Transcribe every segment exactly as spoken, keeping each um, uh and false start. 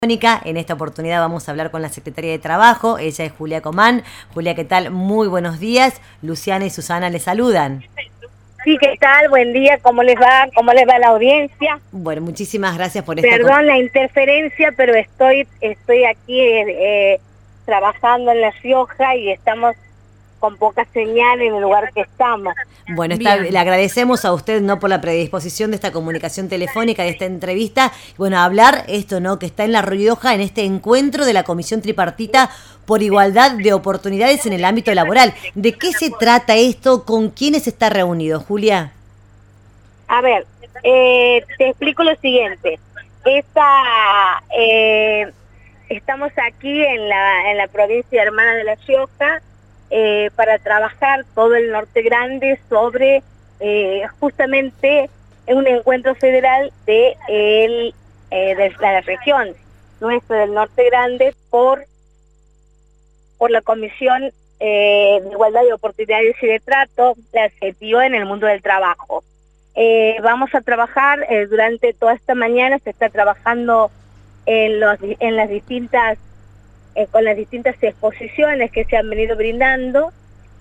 En esta oportunidad vamos a hablar con la Secretaria de Trabajo, ella es Julia Comán. Julia, ¿qué tal? Muy buenos días. Luciana y Susana les saludan. Sí, ¿qué tal? Buen día, ¿cómo les va? ¿Cómo les va la audiencia? Bueno, muchísimas gracias por esta... Perdón la interferencia, pero estoy estoy aquí eh, trabajando en La Rioja y estamos con poca señal en el lugar que estamos. Bueno, está, le agradecemos a usted no por la predisposición de esta comunicación telefónica, de esta entrevista. Bueno, hablar esto, ¿no? Que está en La Rioja en este encuentro de la Comisión Tripartita por Igualdad de Oportunidades en el ámbito laboral. ¿De qué se trata esto? ¿Con quiénes está reunido, Julia? A ver, eh, te explico lo siguiente. Esta, eh, estamos aquí en la, en la provincia hermana de La Rioja, Eh, para trabajar todo el Norte Grande sobre eh, justamente un encuentro federal de, el, eh, de la región nuestra del Norte Grande por, por la Comisión eh, de Igualdad de Oportunidades y de Trato, la C E T I O, en el mundo del trabajo. Eh, vamos a trabajar eh, durante toda esta mañana, se está trabajando en, los, en las distintas Eh, con las distintas exposiciones que se han venido brindando,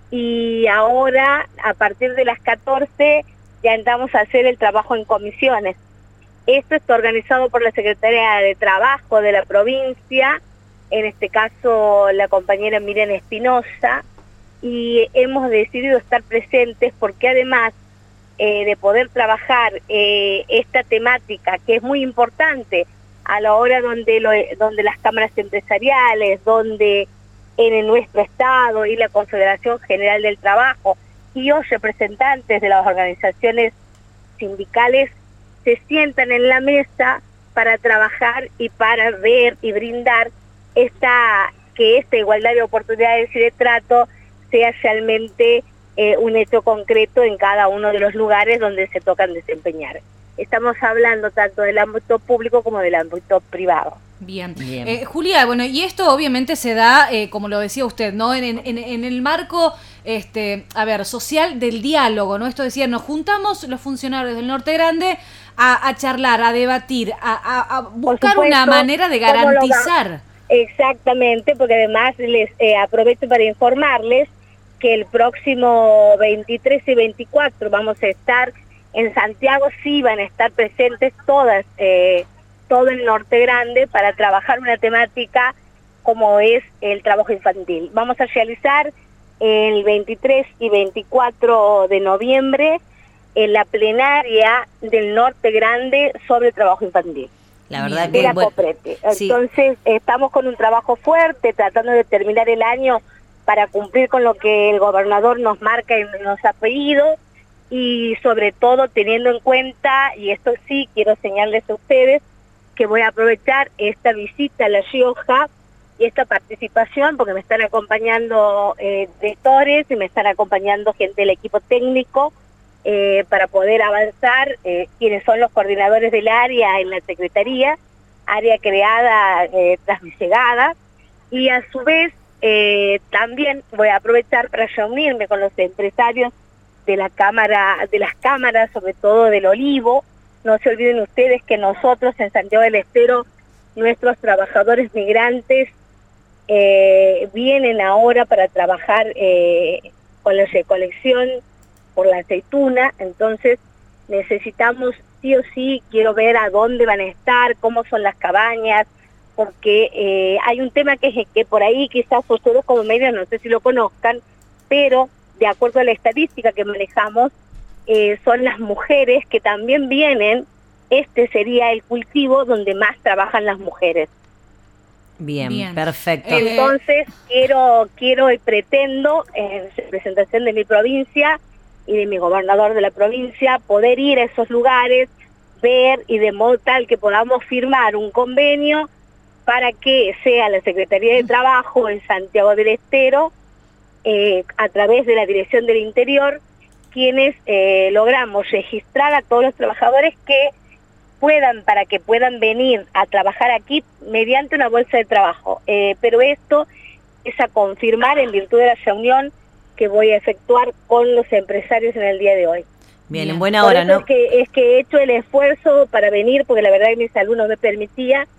y ahora a partir de las catorce ya entramos a hacer el trabajo en comisiones. Esto está organizado por la Secretaría de Trabajo de la provincia, en este caso la compañera Miriam Espinosa, y hemos decidido estar presentes porque además eh, de poder trabajar eh, esta temática, que es muy importante a la hora donde, lo, donde las cámaras empresariales, donde en nuestro Estado y la Confederación General del Trabajo y los representantes de las organizaciones sindicales se sientan en la mesa para trabajar y para ver y brindar esta, que esta igualdad de oportunidades y de trato sea realmente eh, un hecho concreto en cada uno de los lugares donde se tocan desempeñar. Estamos hablando tanto del ámbito público como del ámbito privado. Bien. Bien. Eh, Julia, bueno, y esto obviamente se da, eh, como lo decía usted, ¿no? En, en, en el marco, este, a ver, social del diálogo, ¿no? Esto decía, nos juntamos los funcionarios del Norte Grande a, a charlar, a debatir, a, a, a buscar supuesto, una manera de garantizar. Exactamente, porque además les eh, aprovecho para informarles que el próximo veintitrés y veinticuatro vamos a estar en Santiago. Sí van a estar presentes todas, eh, todo el Norte Grande para trabajar una temática como es el trabajo infantil. Vamos a realizar el veintitrés y veinticuatro de noviembre en la plenaria del Norte Grande sobre trabajo infantil. La verdad de que la bueno, Coprete. Sí. Entonces estamos con un trabajo fuerte, tratando de terminar el año para cumplir con lo que el gobernador nos marca y nos ha pedido, y sobre todo teniendo en cuenta, y esto sí quiero señalarles a ustedes, que voy a aprovechar esta visita a La Rioja y esta participación porque me están acompañando eh, directores y me están acompañando gente del equipo técnico eh, para poder avanzar, eh, quienes son los coordinadores del área en la Secretaría, área creada eh, tras mi llegada, y a su vez eh, también voy a aprovechar para reunirme con los empresarios de la cámara, de las cámaras, sobre todo del olivo. No se olviden ustedes que nosotros en Santiago del Estero, nuestros trabajadores migrantes eh, vienen ahora para trabajar eh, con la recolección por la aceituna, entonces necesitamos sí o sí, quiero ver a dónde van a estar, cómo son las cabañas, porque eh, hay un tema que, que por ahí quizás ustedes como medios no sé si lo conozcan, pero de acuerdo a la estadística que manejamos, eh, son las mujeres que también vienen, este sería el cultivo donde más trabajan las mujeres. Bien, Bien. perfecto. Entonces, quiero, quiero y pretendo, en representación de mi provincia y de mi gobernador de la provincia, poder ir a esos lugares, ver y de modo tal que podamos firmar un convenio para que sea la Secretaría de Trabajo en Santiago del Estero, Eh, a través de la Dirección del Interior, quienes eh, logramos registrar a todos los trabajadores que puedan, para que puedan venir a trabajar aquí mediante una bolsa de trabajo. Eh, pero esto es a confirmar en virtud de la reunión que voy a efectuar con los empresarios en el día de hoy. Bien, en buena hora, ¿no? Es que, es que he hecho el esfuerzo para venir, porque la verdad que mi salud no me permitía,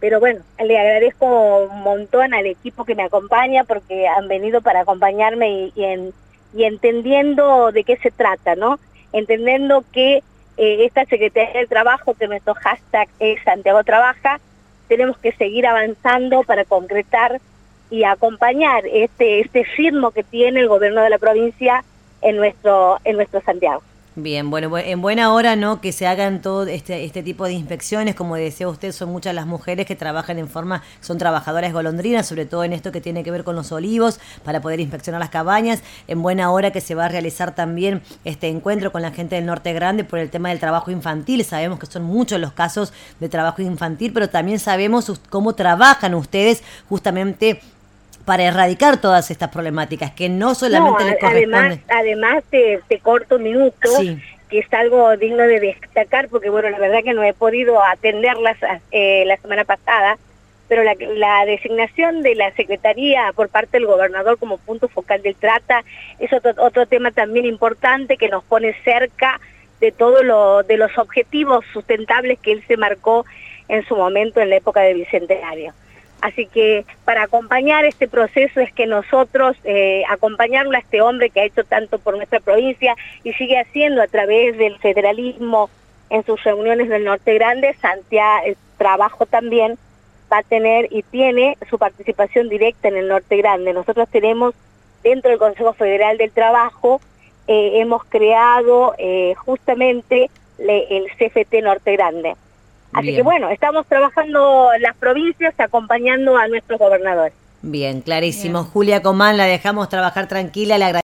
pero bueno, le agradezco un montón al equipo que me acompaña porque han venido para acompañarme y, y, en, y entendiendo de qué se trata, ¿no? Entendiendo que eh, esta Secretaría del Trabajo, que nuestro hashtag es Santiago Trabaja, tenemos que seguir avanzando para concretar y acompañar este, este ritmo que tiene el gobierno de la provincia en nuestro, en nuestro Santiago. Bien, bueno, en buena hora, ¿no?, que se hagan todo este este tipo de inspecciones. Como decía usted, son muchas las mujeres que trabajan en forma, son trabajadoras golondrinas, sobre todo en esto que tiene que ver con los olivos, para poder inspeccionar las cabañas. En buena hora que se va a realizar también este encuentro con la gente del Norte Grande por el tema del trabajo infantil. Sabemos que son muchos los casos de trabajo infantil, pero también sabemos cómo trabajan ustedes justamente para erradicar todas estas problemáticas, que no solamente no, les corresponde. Además, además te, te corto un minuto, sí, que es algo digno de destacar, porque bueno, la verdad que no he podido atenderlas eh, la semana pasada, pero la, la designación de la Secretaría por parte del gobernador como punto focal del Trata es otro, otro tema también importante que nos pone cerca de todos lo, de los objetivos sustentables que él se marcó en su momento en la época del Bicentenario. Así que para acompañar este proceso es que nosotros, eh, acompañarlo a este hombre que ha hecho tanto por nuestra provincia y sigue haciendo a través del federalismo en sus reuniones del Norte Grande, Santiago, el trabajo también va a tener y tiene su participación directa en el Norte Grande. Nosotros tenemos dentro del Consejo Federal del Trabajo, eh, hemos creado eh, justamente le, el C F T Norte Grande. Así Bien. que bueno, estamos trabajando en las provincias acompañando a nuestros gobernadores. Bien, clarísimo. Bien. Julia Comán, la dejamos trabajar tranquila. Le